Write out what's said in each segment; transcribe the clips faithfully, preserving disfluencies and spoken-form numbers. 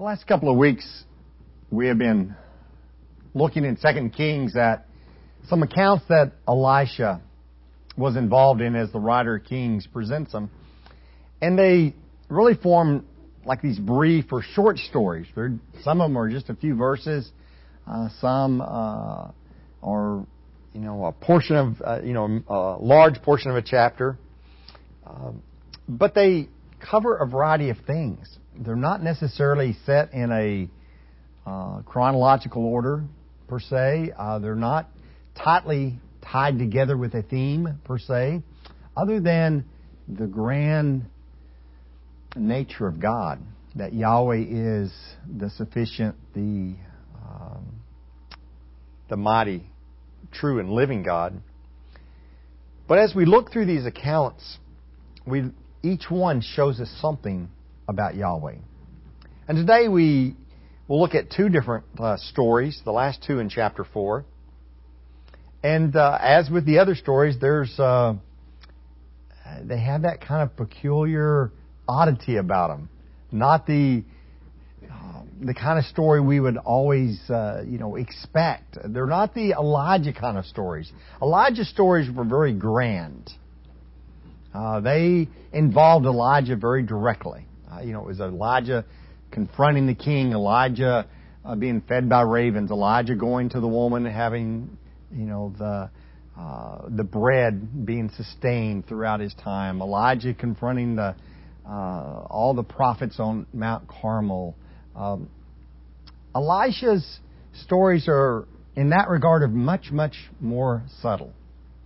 The last couple of weeks, we have been looking in Second Kings at some accounts that Elisha was involved in as the writer of Kings presents them. And they really form like these brief or short stories. They're, some of them are just a few verses. Uh, some uh, are, you know, a portion of, uh, you know, a large portion of a chapter. Uh, but they cover a variety of things. They're not necessarily set in a uh, chronological order, per se. Uh, they're not tightly tied together with a theme, per se, other than the grand nature of God, that Yahweh is the sufficient, the um, the mighty, true, and living God. But as we look through these accounts, we each one shows us something about Yahweh. And today we will look at two different uh, stories, the last two in chapter four. And uh, as with the other stories, there's uh, they have that kind of peculiar oddity about them. Not the uh, the kind of story we would always uh, you know expect. They're not the Elijah kind of stories. Elijah's stories were very grand. Uh, they involved Elijah very directly. Uh, you know, it was Elijah confronting the king, Elijah uh, being fed by ravens, Elijah going to the woman, having, you know, the uh, the bread being sustained throughout his time, Elijah confronting the uh, all the prophets on Mount Carmel. Um, Elisha's stories are, in that regard, are much, much more subtle.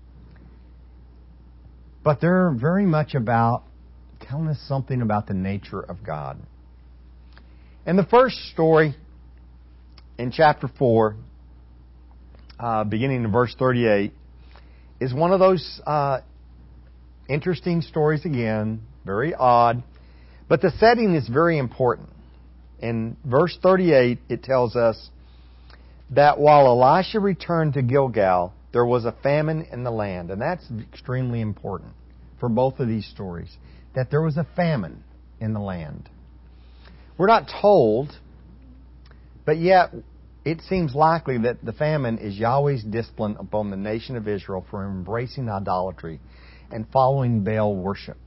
But they're very much about telling us something about the nature of God. And the first story in chapter four, uh, beginning in verse thirty-eight, is one of those uh, interesting stories again, very odd. But the setting is very important. In verse thirty-eight, it tells us that while Elisha returned to Gilgal, there was a famine in the land. And that's extremely important for both of these stories, that there was a famine in the land. We're not told, but yet it seems likely that the famine is Yahweh's discipline upon the nation of Israel for embracing idolatry and following Baal worship.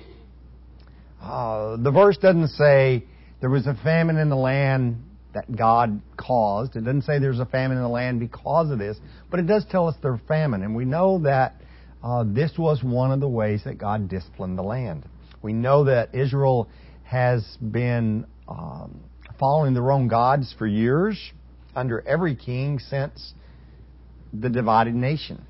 Uh, the verse doesn't say there was a famine in the land that God caused. It doesn't say there's a famine in the land because of this, but it does tell us there's famine. And we know that uh, this was one of the ways that God disciplined the land. We know that Israel has been um, following their own gods for years under every king since the divided nation.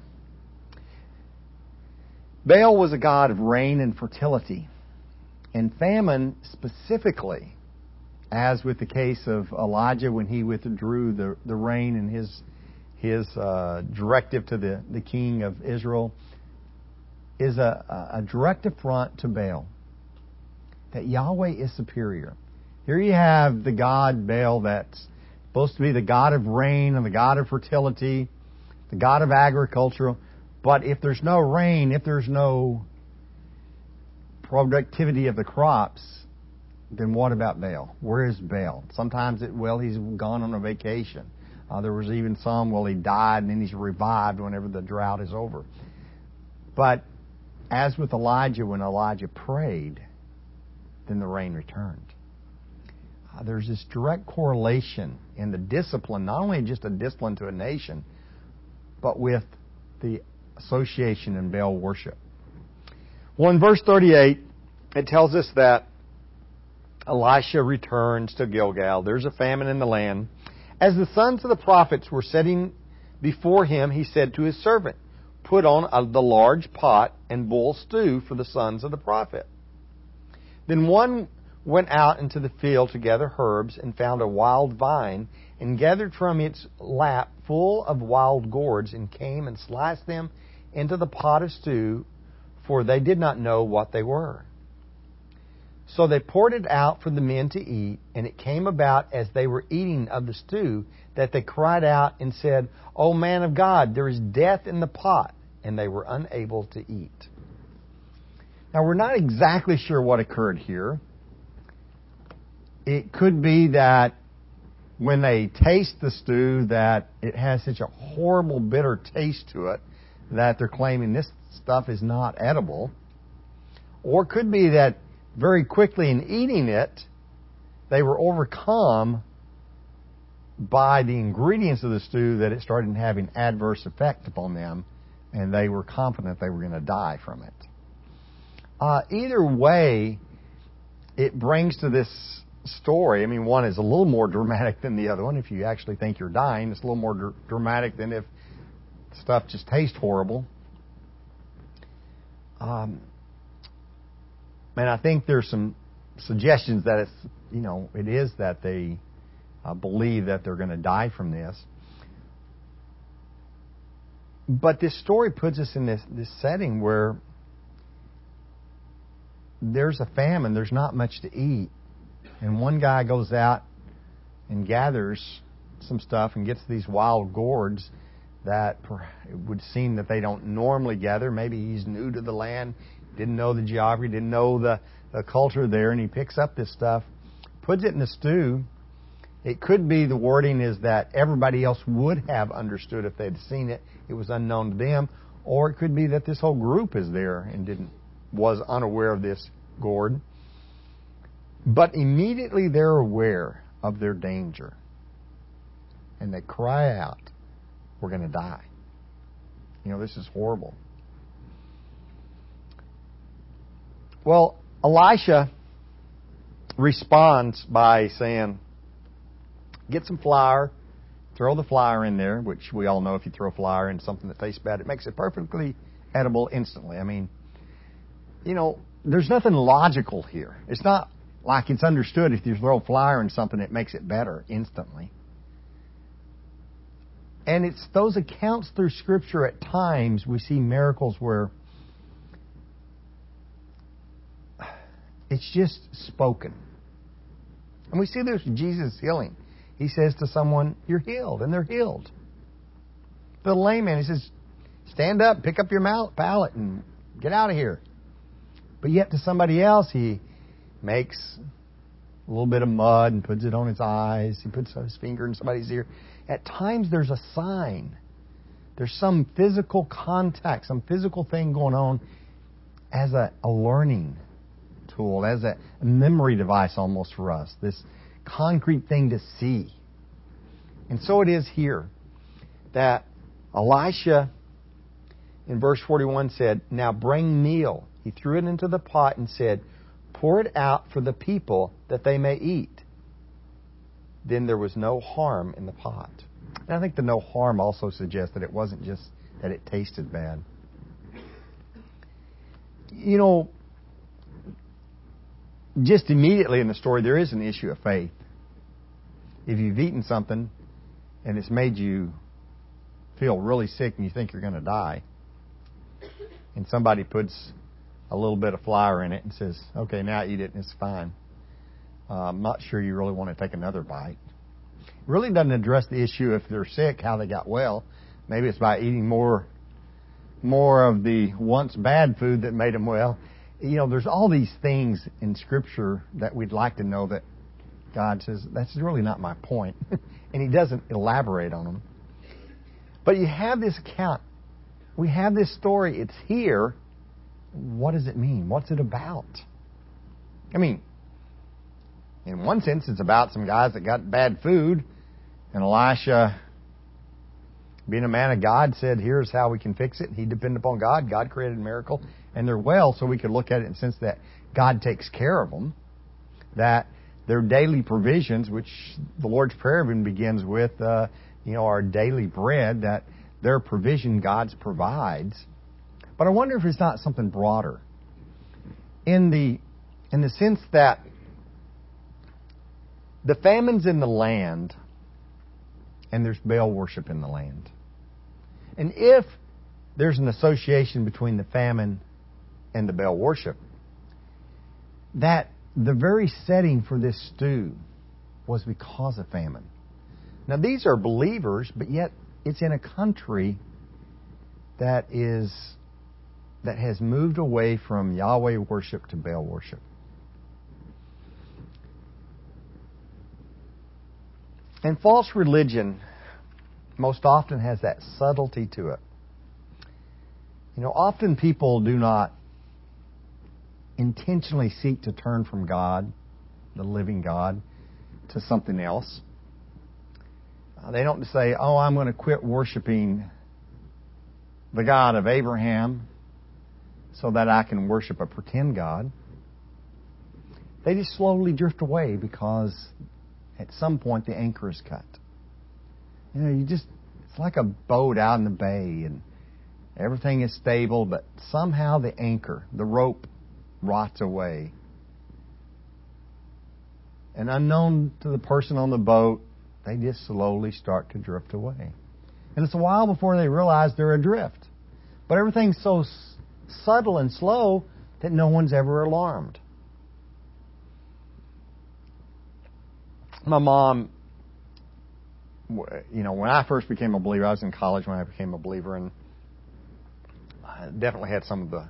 Baal was a god of rain and fertility. And famine specifically, as with the case of Elijah when he withdrew the, the rain and his his uh, directive to the, the king of Israel, is a, a direct affront to Baal. That Yahweh is superior. Here you have the god Baal that's supposed to be the god of rain and the god of fertility, the god of agriculture. But if there's no rain, if there's no productivity of the crops, then what about Baal? Where is Baal? Sometimes, it, well, he's gone on a vacation. Uh, there was even some, well, he died and then he's revived whenever the drought is over. But as with Elijah, when Elijah prayed, then the rain returned. Uh, there's this direct correlation in the discipline, not only just a discipline to a nation, but with the association in Baal worship. Well, in verse thirty-eight, it tells us that Elisha returns to Gilgal. There's a famine in the land. As the sons of the prophets were sitting before him, he said to his servant, "Put on a, the large pot and boil stew for the sons of the prophet." Then one went out into the field to gather herbs and found a wild vine and gathered from its lap full of wild gourds and came and sliced them into the pot of stew, for they did not know what they were. So they poured it out for the men to eat, and it came about as they were eating of the stew that they cried out and said, "O man of God, there is death in the pot," and they were unable to eat. Now, we're not exactly sure what occurred here. it could be that when they taste the stew that it has such a horrible bitter taste to it that they're claiming this stuff is not edible. Or it could be that very quickly in eating it, they were overcome by the ingredients of the stew that it started having adverse effect upon them, and they were confident they were going to die from it. Uh, either way, it brings to this story, I mean, one is a little more dramatic than the other one. If you actually think you're dying, it's a little more dr- dramatic than if stuff just tastes horrible. Um, and I think there's some suggestions that it's, you know, it is that they uh, believe that they're going to die from this. But this story puts us in this, this setting where there's a famine, there's not much to eat. And one guy goes out and gathers some stuff and gets these wild gourds that it would seem that they don't normally gather. Maybe he's new to the land, didn't know the geography, didn't know the, the culture there, and he picks up this stuff, puts it in the stew. It could be the wording is that everybody else would have understood if they'd seen it. It was unknown to them. Or it could be that this whole group is there and didn't was unaware of this gourd. But immediately they're aware of their danger. And they cry out, we're going to die. You know, this is horrible. Well, Elisha responds by saying, get some flour, throw the flour in there, which we all know if you throw flour in something that tastes bad, it makes it perfectly edible instantly. I mean, you know, there's nothing logical here. It's not like it's understood if you throw flour in something, it makes it better instantly. And it's those accounts through Scripture at times we see miracles where it's just spoken. And we see this with Jesus healing. He says to someone, you're healed, and they're healed. To the lame man, he says, stand up, pick up your pallet, and get out of here. But yet to somebody else, he makes a little bit of mud and puts it on his eyes. He puts his finger in somebody's ear. At times there's a sign. There's some physical contact, some physical thing going on as a, a learning tool, as a, a memory device almost for us. This concrete thing to see. And so it is here that Elisha in verse forty-one said, now bring meal. He threw it into the pot and said, pour it out for the people that they may eat. Then there was no harm in the pot. And I think the no harm also suggests that it wasn't just that it tasted bad. You know, just immediately in the story, there is an issue of faith. If you've eaten something and it's made you feel really sick and you think you're going to die, and somebody puts a little bit of flour in it and says, okay, now eat it and it's fine. Uh, I'm not sure you really want to take another bite. It really doesn't address the issue if they're sick, how they got well. Maybe it's by eating more, more of the once bad food that made them well. You know, there's all these things in Scripture that we'd like to know that God says, that's really not my point. And He doesn't elaborate on them. But you have this account. We have this story. It's here. What does it mean? What's it about? I mean, in one sense, it's about some guys that got bad food. And Elisha, being a man of God, said, here's how we can fix it. He depended upon God. God created a miracle. And they're well, so we could look at it in the sense that God takes care of them. That their daily provisions, which the Lord's Prayer even begins with, uh, you know, our daily bread, that their provision God provides. But I wonder if it's not something broader. In the in the sense that the famine's in the land and there's Baal worship in the land. And if there's an association between the famine and the Baal worship, that the very setting for this stew was because of famine. Now these are believers, but yet it's in a country that is that has moved away from Yahweh worship to Baal worship. And false religion most often has that subtlety to it. You know, often people do not intentionally seek to turn from God, the living God, to something else. Uh, they don't say, oh, I'm going to quit worshiping the God of Abraham so that I can worship a pretend God. They just slowly drift away because at some point the anchor is cut. You know, you just, it's like a boat out in the bay and everything is stable, but somehow the anchor, the rope, rots away. And unknown to the person on the boat, they just slowly start to drift away. And it's a while before they realize they're adrift. But everything's so s- subtle and slow that no one's ever alarmed. My mom, you know, when I first became a believer, I was in college when I became a believer, and I definitely had some of the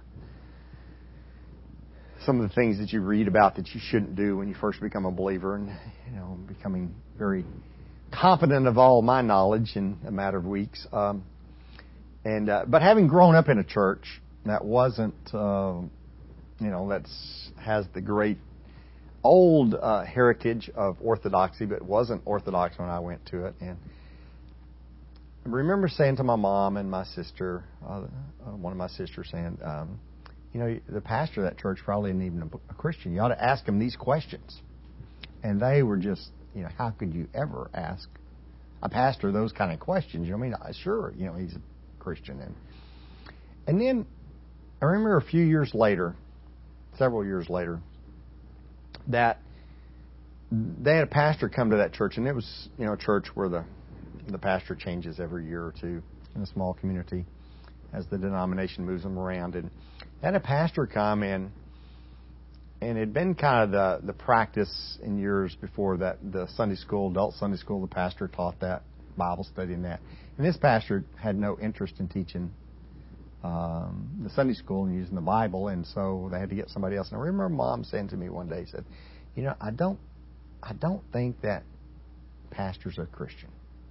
some of the things that you read about that you shouldn't do when you first become a believer, and you know, becoming very confident of all my knowledge in a matter of weeks. Um, and uh, but having grown up in a church that wasn't, uh, you know, that's has the great old uh, heritage of orthodoxy, but it wasn't orthodox when I went to it. And I remember saying to my mom and my sister, uh, one of my sisters saying, um, you know, the pastor of that church probably isn't even a, a Christian. You ought to ask him these questions. And they were just, you know, how could you ever ask a pastor those kind of questions? You know, I mean, sure, you know, he's a Christian. And, and then I remember a few years later, several years later, that they had a pastor come to that church, and it was, you know, a church where the the pastor changes every year or two in a small community as the denomination moves them around. And they had a pastor come in, and it had been kind of the, the practice in years before that the Sunday school, adult Sunday school, the pastor taught that, Bible study and that. And this pastor had no interest in teaching um, the Sunday school and using the Bible, and so they had to get somebody else. And I remember Mom saying to me one day, said, you know, I don't, I don't think that pastor's a Christian.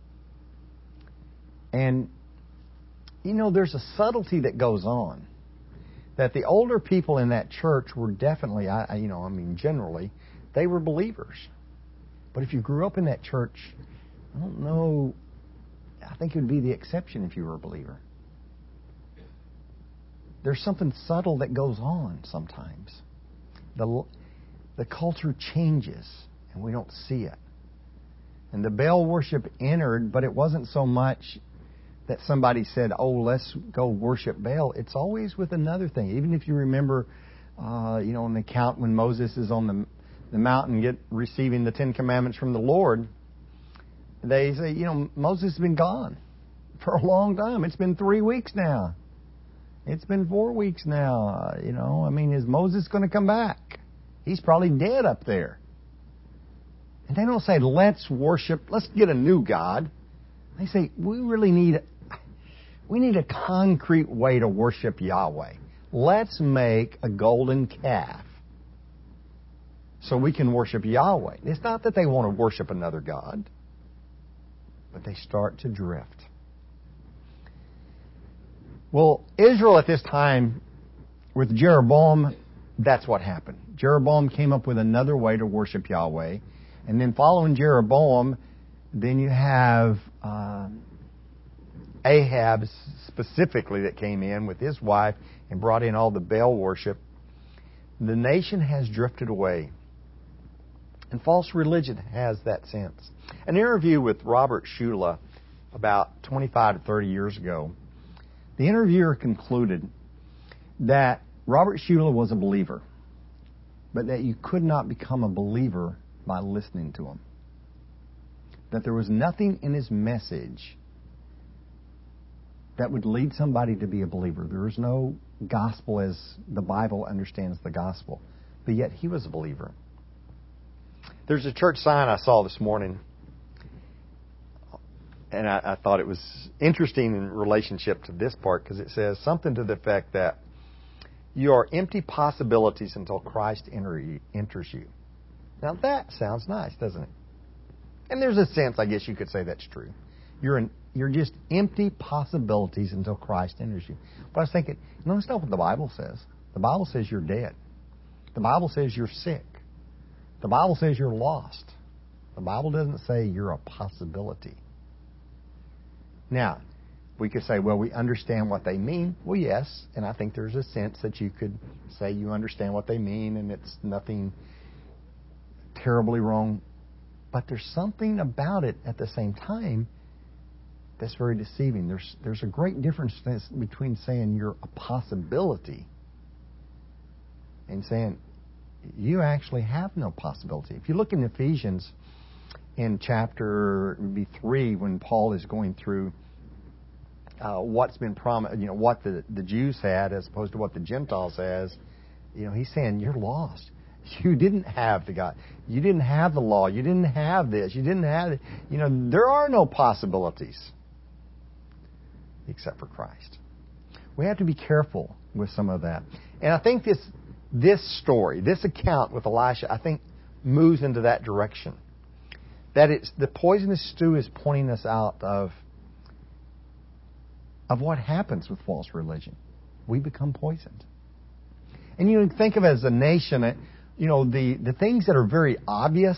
And, you know, there's a subtlety that goes on. That the older people in that church were definitely, I, you know, I mean, generally, they were believers. But if you grew up in that church, I don't know, I think it would be the exception if you were a believer. There's something subtle that goes on sometimes. The, the culture changes, and we don't see it. And the Baal worship entered, but it wasn't so much that somebody said, oh, let's go worship Baal. It's always with another thing. Even if you remember, uh, you know, in the account when Moses is on the, the mountain get, receiving the Ten Commandments from the Lord, they say, you know, Moses has been gone for a long time. It's been three weeks now. It's been four weeks now. Uh, you know, I mean, is Moses going to come back? He's probably dead up there. And they don't say, let's worship, let's get a new God. They say, we really need, we need a concrete way to worship Yahweh. Let's make a golden calf so we can worship Yahweh. It's not that they want to worship another God, but they start to drift. Well, Israel at this time, with Jeroboam, that's what happened. Jeroboam came up with another way to worship Yahweh. And then following Jeroboam, then you have uh, Ahab specifically that came in with his wife and brought in all the Baal worship. The nation has drifted away. And false religion has that sense. An interview with Robert Shula about twenty-five to thirty years ago, the interviewer concluded that Robert Shula was a believer, but that you could not become a believer by listening to him. That there was nothing in his message that would lead somebody to be a believer. There was no gospel as the Bible understands the gospel. But yet he was a believer. There's a church sign I saw this morning, and I, I thought it was interesting in relationship to this part, because it says something to the effect that you are empty possibilities until Christ enter you, enters you. Now that sounds nice, doesn't it? And there's a sense, I guess you could say that's true. You're an, you're just empty possibilities until Christ enters you. But I was thinking, no, that's not what the Bible says. The Bible says you're dead. The Bible says you're sick. The Bible says you're lost. The Bible doesn't say you're a possibility. Now, we could say, well, we understand what they mean. Well, yes, and I think there's a sense that you could say you understand what they mean and it's nothing terribly wrong. But there's something about it at the same time that's very deceiving. There's there's a great difference between saying you're a possibility and saying you actually have no possibility. If you look in Ephesians in chapter maybe three, when Paul is going through uh, what's been promised, you know, what the, the Jews had as opposed to what the Gentiles has, you know, he's saying you're lost. You didn't have the God. You didn't have the law. You didn't have this. You didn't have it. You know, there are no possibilities except for Christ. We have to be careful with some of that. And I think this this story, this account with Elisha, I think moves into that direction. That it's the poisonous stew is pointing us out of of what happens with false religion. We become poisoned. And you think of it as a nation, you know, the, the things that are very obvious,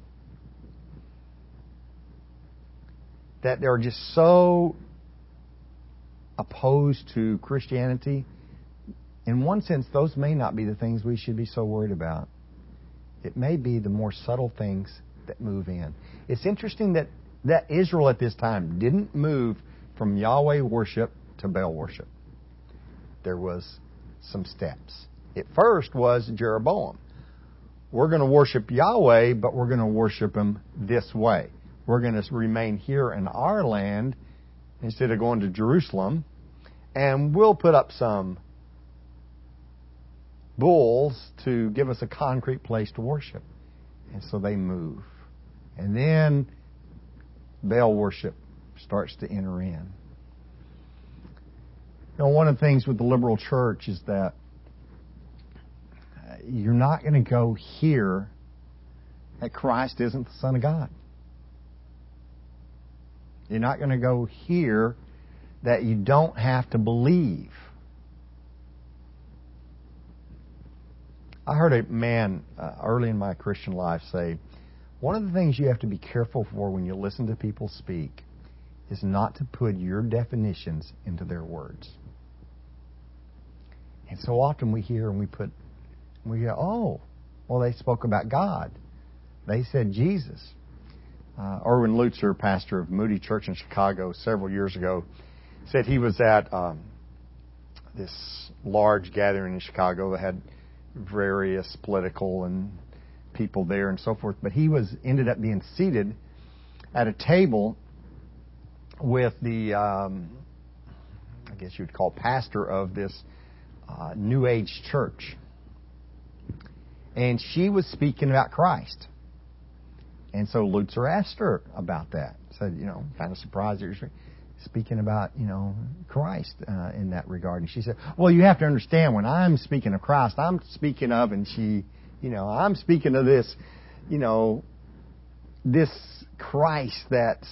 that they're just so opposed to Christianity. In one sense, those may not be the things we should be so worried about. It may be the more subtle things that move in. It's interesting that, that Israel at this time didn't move from Yahweh worship to Baal worship. There was some steps. At first was Jeroboam. We're going to worship Yahweh, but we're going to worship Him this way. We're going to remain here in our land instead of going to Jerusalem, and we'll put up some bulls to give us a concrete place to worship. And so they move. And then Baal worship starts to enter in. You know, one of the things with the liberal church is that you're not going to go hear that Christ isn't the Son of God. You're not going to go hear that you don't have to believe. I heard a man uh, early in my Christian life say, one of the things you have to be careful for when you listen to people speak is not to put your definitions into their words. And so often we hear and we put, we go, oh, well, they spoke about God. They said Jesus. Uh, Erwin Lutzer, pastor of Moody Church in Chicago several years ago, said he was at um, this large gathering in Chicago that had various political and people there and so forth. But he was ended up being seated at a table with the, um, I guess you'd call pastor of this uh, New Age church. And she was speaking about Christ. And so Lutzer asked her about that. Said, you know, kind of surprised you're speaking about, you know, Christ uh, in that regard. And she said, well, you have to understand, when I'm speaking of Christ, I'm speaking of, and she, you know, I'm speaking of this, you know, this Christ that's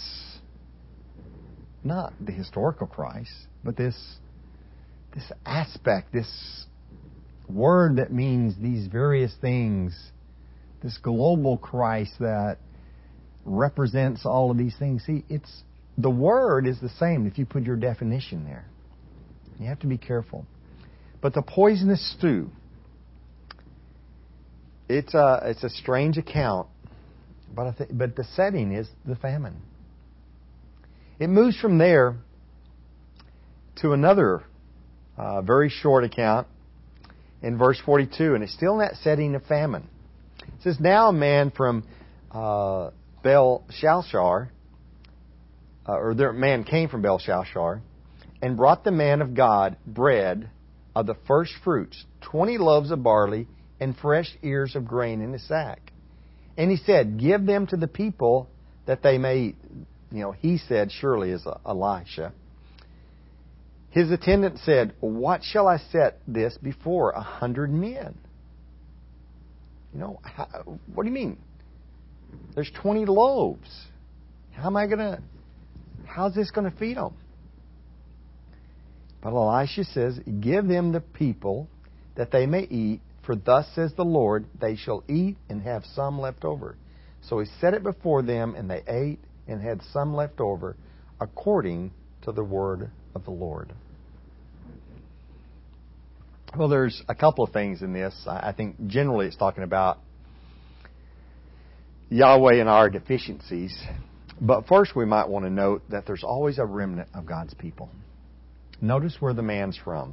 not the historical Christ, but this this aspect, this word that means these various things, this global Christ that represents all of these things. See, it's the word is the same if you put your definition there. You have to be careful. But the poisonous stew, it's a it's a strange account, but I th- but the setting is the famine. It moves from there to another uh, very short account in verse forty-two, and it's still in that setting of famine. It says, now a man from uh, Baal-Shalshar, uh, or their man came from Baal-Shalshar, and brought the man of God bread of the first fruits, twenty loaves of barley, and fresh ears of grain in a sack. And he said, give them to the people that they may eat. You know, he said, surely is Elisha. His attendant said, what shall I set this before a hundred men? You know, how, what do you mean? There's twenty loaves. How am I going to, how's this going to feed them? But Elisha says, give them the people that they may eat, for thus says the Lord, they shall eat and have some left over. So he set it before them, and they ate and had some left over, according to the word of the Lord. Well, there's a couple of things in this. I think generally it's talking about Yahweh and our deficiencies. But first we might want to note that there's always a remnant of God's people. Notice where the man's from.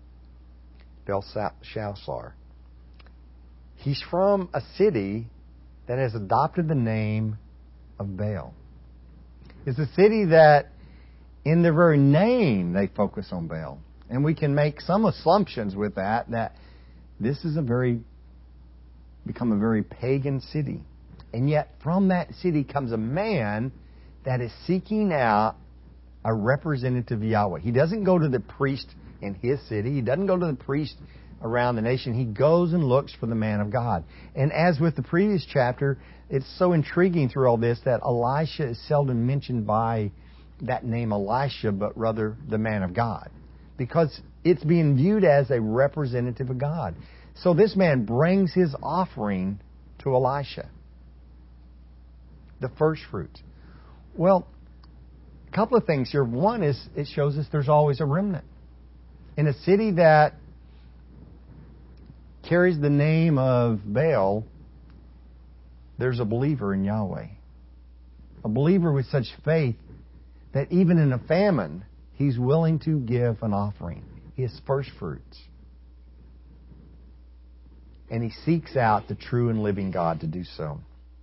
Belshazzar. He's from a city that has adopted the name of Baal. It's a city that in their very name they focus on Baal. And we can make some assumptions with that, that this is a very, become a very pagan city. And yet from that city comes a man that is seeking out a representative of Yahweh. He doesn't go to the priest in his city. He doesn't go to the priest around the nation. He goes and looks for the man of God. And as with the previous chapter, it's so intriguing through all this that Elisha is seldom mentioned by that name Elisha, but rather the man of God. Because it's being viewed as a representative of God. So this man brings his offering to Elisha. The first fruits. Well, a couple of things here. One is it shows us there's always a remnant. In a city that carries the name of Baal, there's a believer in Yahweh. A believer with such faith that even in a famine, he's willing to give an offering, his first fruits. And he seeks out the true and living God to do so.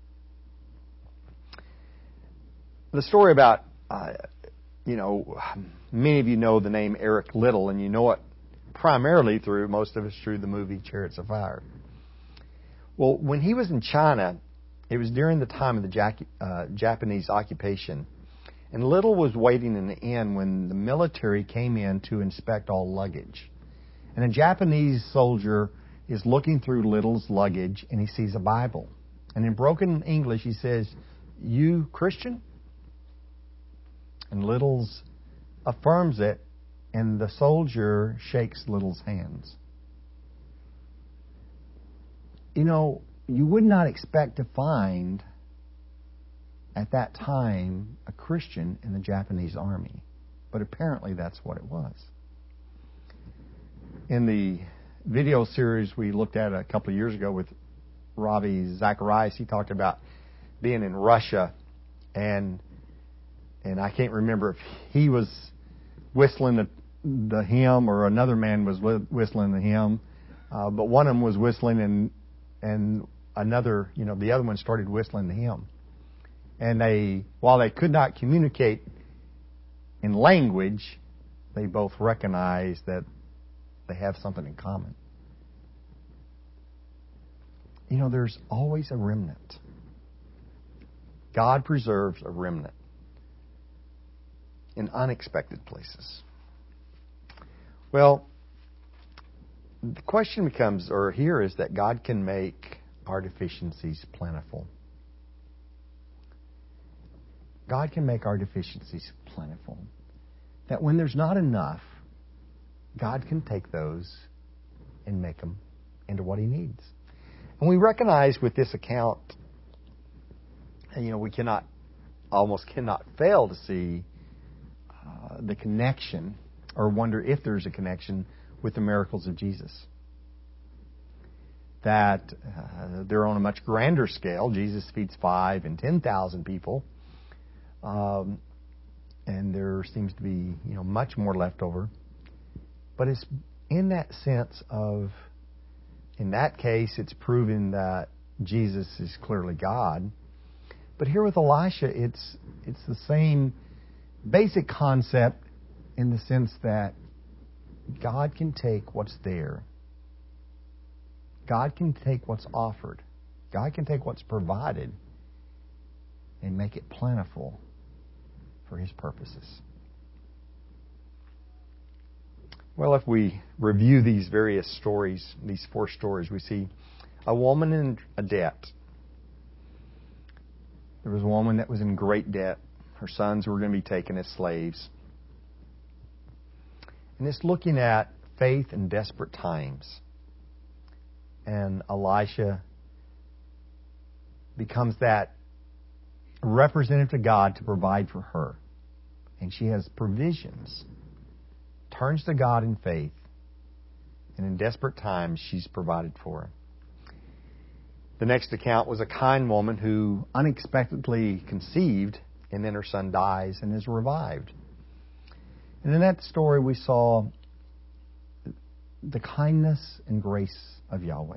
The story about, uh, you know, many of you know the name Eric Liddell, and you know it primarily through, most of us, through the movie Chariots of Fire. Well, when he was in China, it was during the time of the Jac- uh, Japanese occupation. And Liddell was waiting in the inn when the military came in to inspect all luggage. And a Japanese soldier is looking through Liddell's luggage, and he sees a Bible. And in broken English, he says, "You Christian?" And Liddell's affirms it, and the soldier shakes Liddell's hands. You know, you would not expect to find at that time a Christian in the Japanese army. But apparently that's what it was. In the video series we looked at a couple of years ago with Ravi Zacharias, he talked about being in Russia, and and I can't remember if he was whistling the, the hymn or another man was whistling the hymn, uh, but one of them was whistling, and and another, you know, the other one started whistling the hymn. And they, while they could not communicate in language, they both recognized that they have something in common. You know, there's always a remnant. God preserves a remnant in unexpected places. Well, the question becomes, or here is that God can make our deficiencies plentiful. God can make our deficiencies plentiful. That when there's not enough, God can take those and make them into what He needs. And we recognize with this account, you know, we cannot, almost cannot fail to see uh, the connection, or wonder if there's a connection with the miracles of Jesus. That uh, they're on a much grander scale. Jesus feeds five and ten thousand people. Um, and there seems to be, you know, much more left over. But it's in that sense of, in that case, it's proven that Jesus is clearly God. But here with Elisha, it's it's the same basic concept in the sense that God can take what's there. God can take what's offered. God can take what's provided and make it plentiful for His purposes. Well, if we review these various stories, these four stories, we see a woman in a debt. There was a woman that was in great debt. Her sons were going to be taken as slaves. And it's looking at faith in desperate times. And Elisha becomes that representative to God to provide for her. And she has provisions. Turns to God in faith. And in desperate times, she's provided for her. The next account was a kind woman who unexpectedly conceived, and then her son dies and is revived. And in that story, we saw the kindness and grace of Yahweh.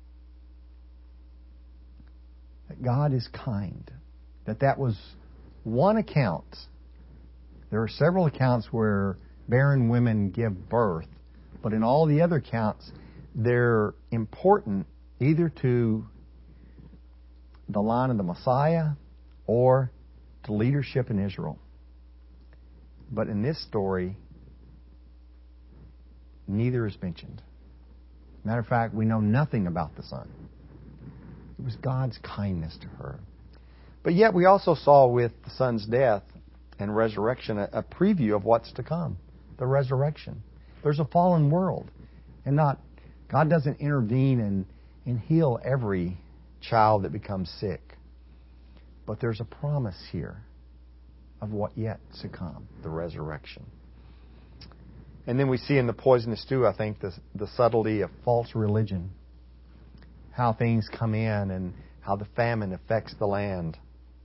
That God is kind. That that was one account. There are several accounts where barren women give birth, but in all the other accounts, they're important either to the line of the Messiah or to leadership in Israel. But in this story, neither is mentioned. Matter of fact, we know nothing about the son. It was God's kindness to her. But yet we also saw with the son's death and resurrection a, a preview of what's to come. The resurrection. There's a fallen world. And not God doesn't intervene and, and heal every child that becomes sick. But there's a promise here of what yet to come, the resurrection. And then we see in the poisonous stew, I think, the, the subtlety of false religion. How things come in and how the famine affects the land.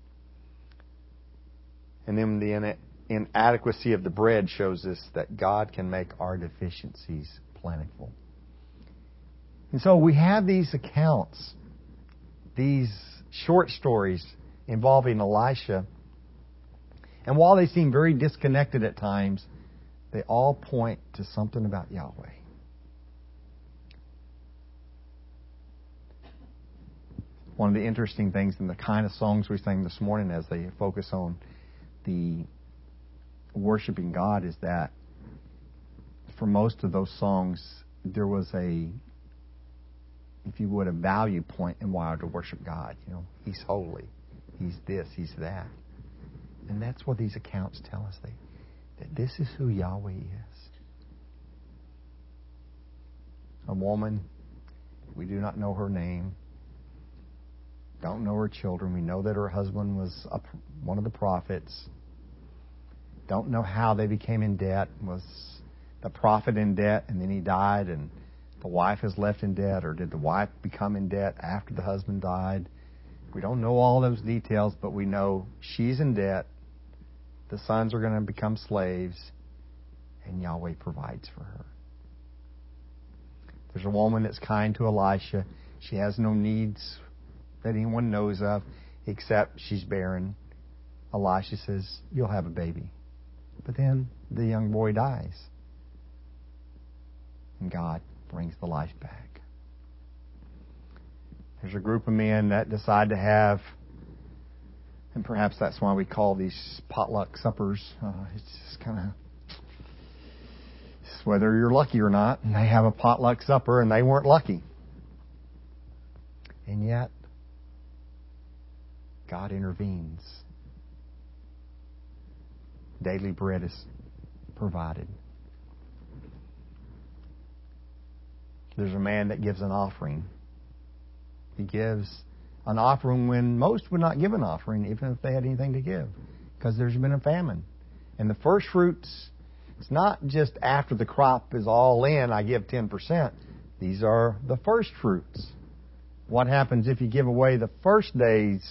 And then the inadequacy of the bread shows us that God can make our deficiencies plentiful. And so we have these accounts, these short stories involving Elisha. And while they seem very disconnected at times, they all point to something about Yahweh. One of the interesting things in the kind of songs we sang this morning as they focus on the worshiping God is that for most of those songs, there was a, if you would, a value point in why to worship God. You know, He's holy. He's this, He's that. And that's what these accounts tell us. They, that this is who Yahweh is. A woman, we do not know her name. Don't know her children. We know that her husband was a, one of the prophets. Don't know how they became in debt. Was the prophet in debt and then he died and the wife is left in debt? Or did the wife become in debt after the husband died? We don't know all those details, but we know she's in debt. The sons are going to become slaves, and Yahweh provides for her. There's a woman that's kind to Elisha. She has no needs that anyone knows of, except she's barren. Elisha says, "You'll have a baby." But then the young boy dies. And God brings the life back. There's a group of men that decide to have, and perhaps that's why we call these potluck suppers. Uh, it's just kind of, it's whether you're lucky or not. And they have a potluck supper, and they weren't lucky. And yet, God intervenes. Daily bread is provided. There's a man that gives an offering. He gives an offering when most would not give an offering, even if they had anything to give, because there's been a famine. And the first fruits, it's not just after the crop is all in, I give ten percent. These are the first fruits. What happens if you give away the first day's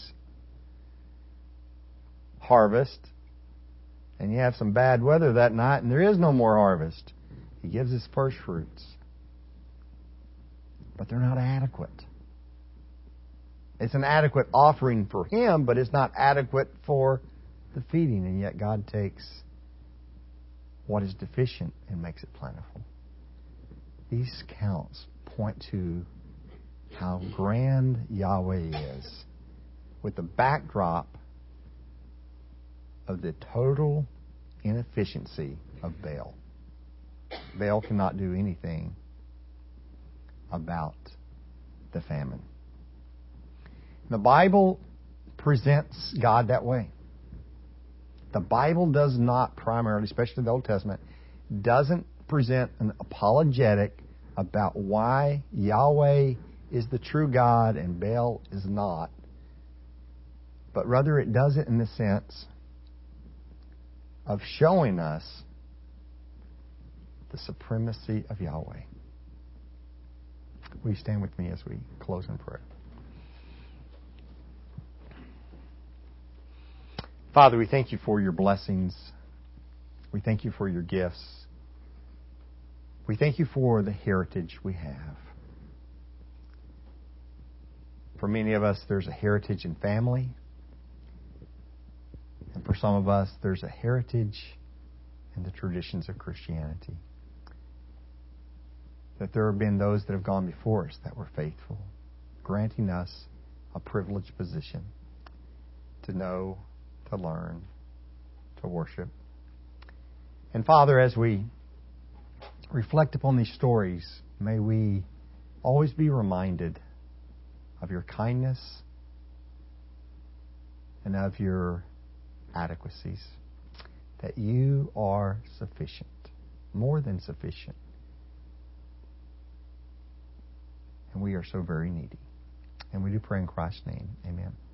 harvest and you have some bad weather that night and there is no more harvest? He gives his first fruits. But they're not adequate. It's an adequate offering for him, but it's not adequate for the feeding. And yet God takes what is deficient and makes it plentiful. These counts point to how grand Yahweh is, with the backdrop of the total inefficiency of Baal. Baal cannot do anything about the famine. The Bible presents God that way. The Bible does not primarily, especially the Old Testament, doesn't present an apologetic about why Yahweh is the true God and Baal is not. But rather it does it in the sense of showing us the supremacy of Yahweh. Will you stand with me as we close in prayer? Father, we thank you for your blessings. We thank you for your gifts. We thank you for the heritage we have. For many of us, there's a heritage in family. And for some of us, there's a heritage in the traditions of Christianity. That there have been those that have gone before us that were faithful, granting us a privileged position to know, to learn, to worship. And Father, as we reflect upon these stories, may we always be reminded of your kindness and of your adequacies, that you are sufficient, more than sufficient. And we are so very needy. And we do pray in Christ's name. Amen.